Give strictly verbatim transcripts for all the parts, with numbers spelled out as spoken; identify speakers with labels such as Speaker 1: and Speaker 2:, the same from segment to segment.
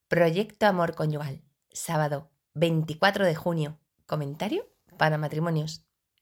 Speaker 1: Proyecto Amor Conyugal, sábado veinticuatro de junio. Comentario para matrimonios.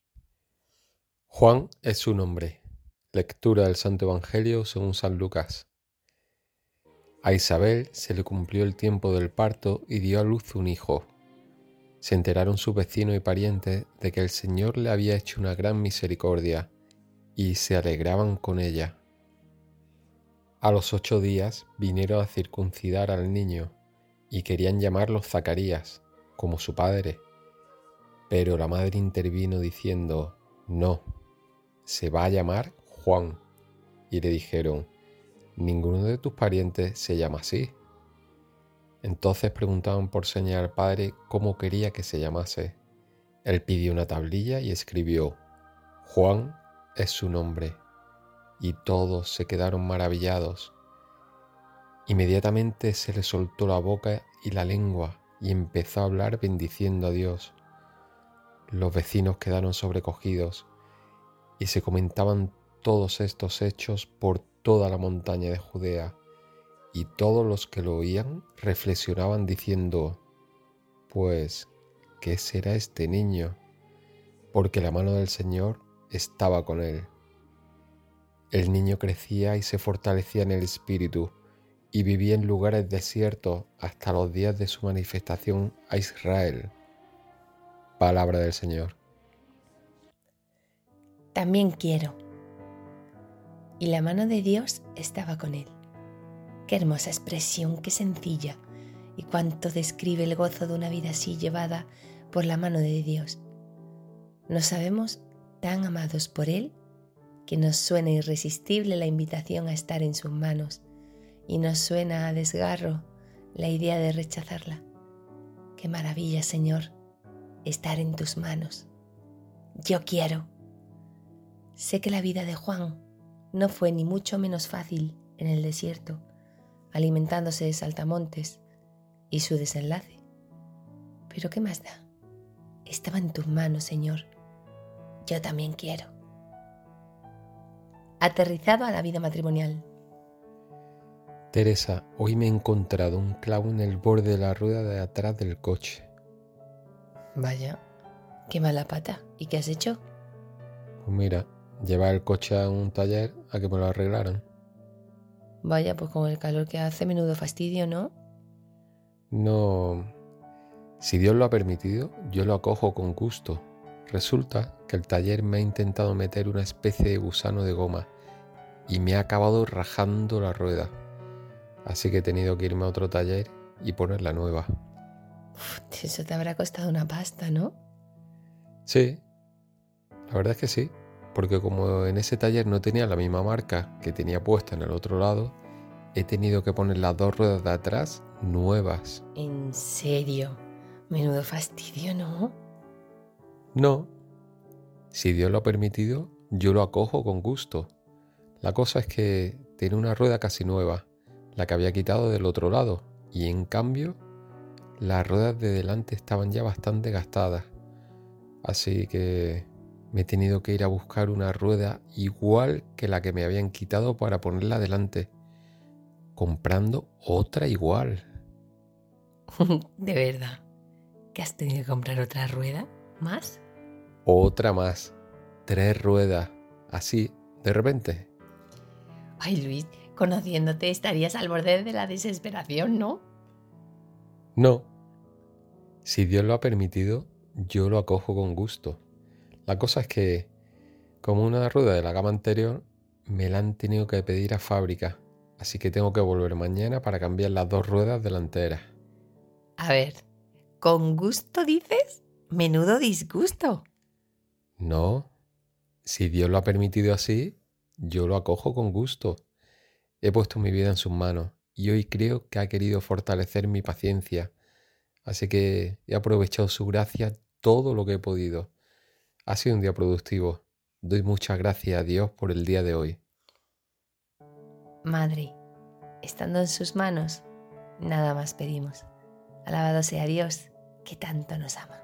Speaker 2: Juan es su nombre. Lectura del Santo Evangelio según San Lucas. A Isabel se le cumplió el tiempo del parto y dio a luz un hijo. Se enteraron sus vecinos y parientes de que el Señor le había hecho una gran misericordia y se alegraban con ella. A los ocho días vinieron a circuncidar al niño y querían llamarlo Zacarías, como su padre. Pero la madre intervino diciendo: no, se va a llamar Juan. Y le dijeron: ninguno de tus parientes se llama así. Entonces preguntaban por señal al padre cómo quería que se llamase. Él pidió una tablilla y escribió: Juan es su nombre. Y todos se quedaron maravillados. Inmediatamente se le soltó la boca y la lengua y empezó a hablar bendiciendo a Dios. Los vecinos quedaron sobrecogidos y se comentaban todos estos hechos por toda la montaña de Judea, y todos los que lo oían reflexionaban diciendo: pues, ¿qué será este niño? Porque la mano del Señor estaba con él. El niño crecía y se fortalecía en el espíritu, y vivía en lugares desiertos hasta los días de su manifestación a Israel. Palabra del Señor.
Speaker 1: También quiero. Y la mano de Dios estaba con él. Qué hermosa expresión, qué sencilla, y cuánto describe el gozo de una vida así llevada por la mano de Dios. Nos sabemos tan amados por Él que nos suena irresistible la invitación a estar en sus manos y nos suena a desgarro la idea de rechazarla. Qué maravilla, Señor, estar en tus manos. Yo quiero. Sé que la vida de Juan no fue ni mucho menos fácil en el desierto, alimentándose de saltamontes, y su desenlace. Pero ¿qué más da? Estaba en tus manos, Señor. Yo también quiero. Aterrizado a la vida matrimonial.
Speaker 2: Teresa, hoy me he encontrado un clavo en el borde de la rueda de atrás del coche.
Speaker 1: Vaya, qué mala pata. ¿Y qué has hecho?
Speaker 2: Pues mira, llevar el coche a un taller a que me lo arreglaran.
Speaker 1: Vaya, pues con el calor que hace, menudo fastidio, ¿no?
Speaker 2: No, si Dios lo ha permitido, yo lo acojo con gusto. Resulta que el taller me ha intentado meter una especie de gusano de goma y me ha acabado rajando la rueda. Así que he tenido que irme a otro taller y ponerla nueva.
Speaker 1: Uf, eso te habrá costado una pasta, ¿no?
Speaker 2: Sí, la verdad es que sí, porque como en ese taller no tenía la misma marca que tenía puesta en el otro lado, he tenido que poner las dos ruedas de atrás nuevas.
Speaker 1: ¿En serio? Menudo fastidio, ¿no?
Speaker 2: No, si Dios lo ha permitido, yo lo acojo con gusto. La cosa es que tiene una rueda casi nueva, la que había quitado del otro lado, y en cambio las ruedas de delante estaban ya bastante gastadas. Así que me he tenido que ir a buscar una rueda igual que la que me habían quitado para ponerla delante, comprando otra igual.
Speaker 1: De verdad. ¿Que has tenido que comprar otra rueda? ¿Más?
Speaker 2: Otra más, tres ruedas, así, de repente.
Speaker 1: Ay, Luis, conociéndote estarías al borde de la desesperación, ¿no?
Speaker 2: No, si Dios lo ha permitido, yo lo acojo con gusto. La cosa es que, como una rueda de la gama anterior, me la han tenido que pedir a fábrica, así que tengo que volver mañana para cambiar las dos ruedas delanteras.
Speaker 1: A ver, ¿con gusto dices? Menudo disgusto.
Speaker 2: No, si Dios lo ha permitido así, yo lo acojo con gusto. He puesto mi vida en sus manos y hoy creo que ha querido fortalecer mi paciencia, así que he aprovechado su gracia todo lo que he podido. Ha sido un día productivo. Doy muchas gracias a Dios por el día de hoy.
Speaker 1: Madre, estando en sus manos, nada más pedimos. Alabado sea Dios, que tanto nos ama.